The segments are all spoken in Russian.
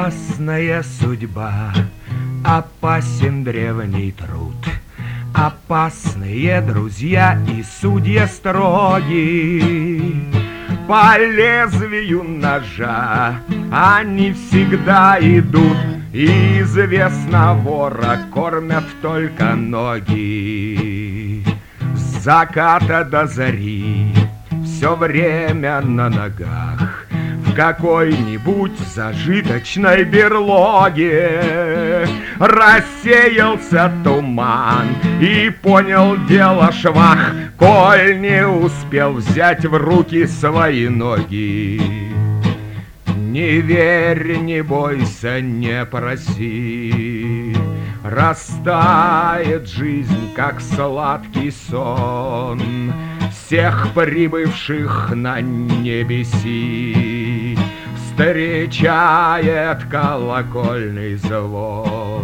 Опасная судьба, опасен древний труд, опасные друзья и судья строгий. По лезвию ножа они всегда идут, и известно, вора кормят только ноги. С заката до зари все время на ногах, в какой-нибудь зажиточной берлоге. Рассеялся туман и понял дело швах, коль не успел взять в руки свои ноги. Не верь, не бойся, не проси, растает жизнь, как сладкий сон всех прибывших на небеси. Встречает колокольный звон.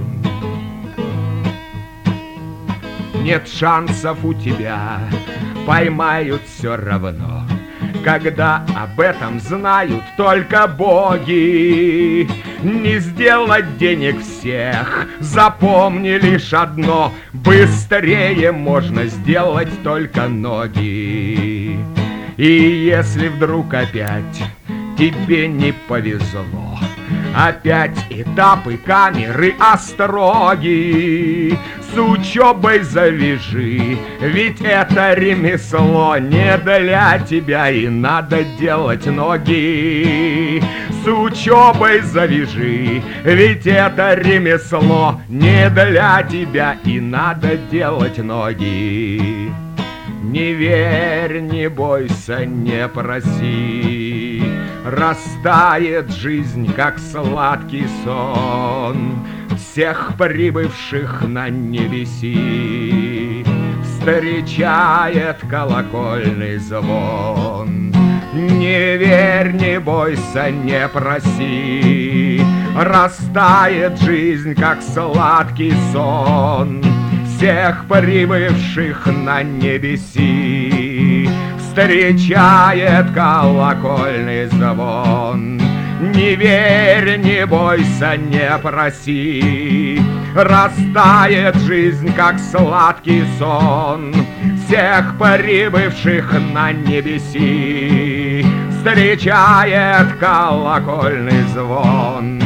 Нет шансов у тебя, поймают все равно, когда об этом знают только боги. Не сделать денег всех, запомни лишь одно: быстрее можно сделать только ноги. И если вдруг опять тебе не повезло, опять этапы, камеры, остроги, с учебой завяжи, ведь это ремесло не для тебя, и надо делать ноги. С учебой завяжи, ведь это ремесло не для тебя, и надо делать ноги. Не верь, не бойся, не проси, растает жизнь, как сладкий сон всех прибывших на небеси. Встречает колокольный звон. Не верь, не бойся, не проси, растает жизнь, как сладкий сон всех прибывших на небеси. Встречает колокольный звон. Не верь, не бойся, не проси, растает жизнь, как сладкий сон всех прибывших на небеси. Встречает колокольный звон.